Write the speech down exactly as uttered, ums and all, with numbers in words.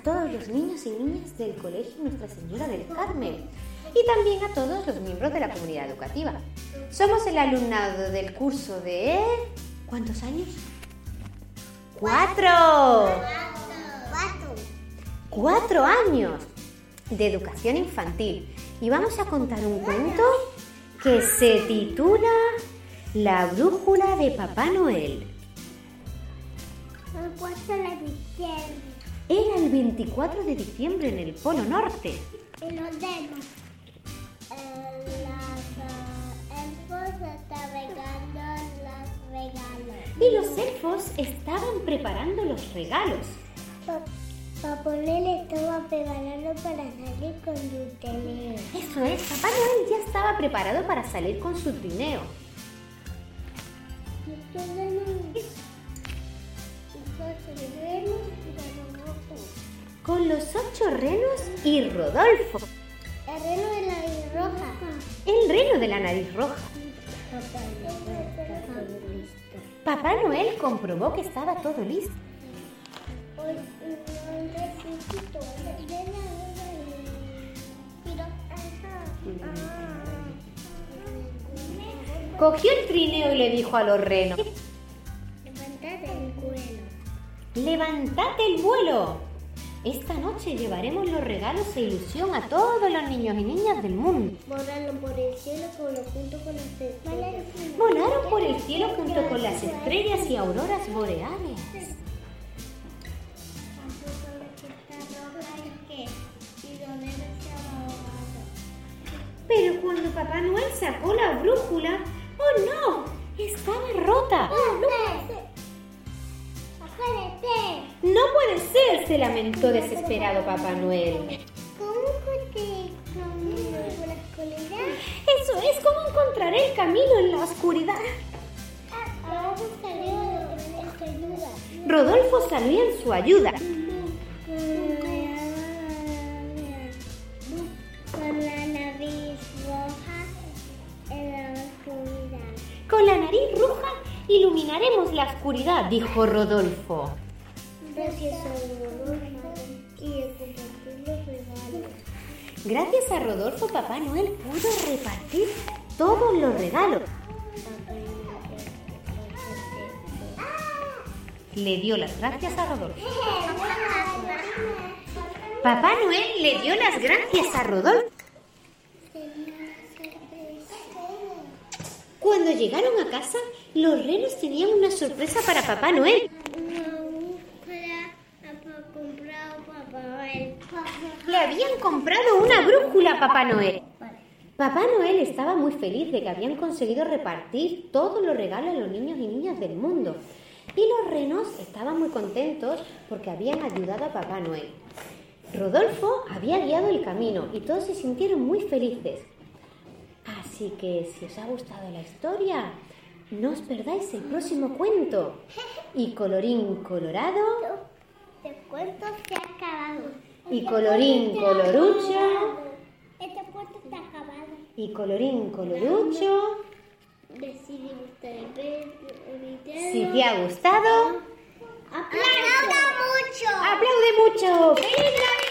todos los niños y niñas del Colegio Nuestra Señora del Carmen y también a todos los miembros de la comunidad educativa. Somos el alumnado del curso de... ¿cuántos años? ¡Cuatro! Cuatro. ¡Cuatro años de educación infantil! Y vamos a contar un cuento que se titula La brújula de Papá Noel. El cuatro de diciembre. Era el veinticuatro de diciembre en el Polo Norte. Y los demás. Los elfos están regando los regalos. Y los elfos estaban preparando los regalos. Papá Noel estaba preparando para salir con su trineo. Eso es, Papá Noel ya estaba preparado para salir con su trineo. Con los ocho renos y Rodolfo. El reno de la nariz roja. El reno de la nariz roja. Papá Noel comprobó que estaba todo listo. Cogió el trineo y le dijo a los renos: Levantate el vuelo. ¡Levantad el vuelo! Esta noche llevaremos los regalos e ilusión a todos los niños y niñas del mundo. Volaron por el cielo junto con las estrellas. Volaron por el cielo junto con las estrellas y auroras boreales. Pero cuando Papá Noel sacó la brújula, ¡oh no! ¡Estaba rota! ¡Oh, no! ¡No puede ser!, se lamentó desesperado Papá Noel. ¿Cómo encontré el camino por la oscuridad? Eso es, ¿cómo encontraré el camino en la oscuridad? Rodolfo salió en su ayuda. Rodolfo salió en su ayuda. Con la nariz roja en la oscuridad. Con la nariz roja iluminaremos la oscuridad, dijo Rodolfo. Gracias a Rodolfo y a compartir los regalos. Gracias a Rodolfo, Papá Noel pudo repartir todos los regalos. Le dio las gracias a Rodolfo. Papá Noel le dio las gracias a Rodolfo. Cuando llegaron a casa, los renos tenían una sorpresa para Papá Noel. Le habían comprado una brújula a Papá Noel. Papá Noel estaba muy feliz de que habían conseguido repartir todos los regalos a los niños y niñas del mundo. Y los renos estaban muy contentos porque habían ayudado a Papá Noel. Rodolfo había guiado el camino y todos se sintieron muy felices. Así que si os ha gustado la historia, no os perdáis el próximo cuento. Y colorín colorado... Este cuento se ha acabado. Y colorín colorucho... Este cuento está acabado. Y colorín colorucho... Decidí gustar el video. Si te ha gustado... ¡Aplauda mucho! ¡Aplaude mucho! ¡Feliz Navidad!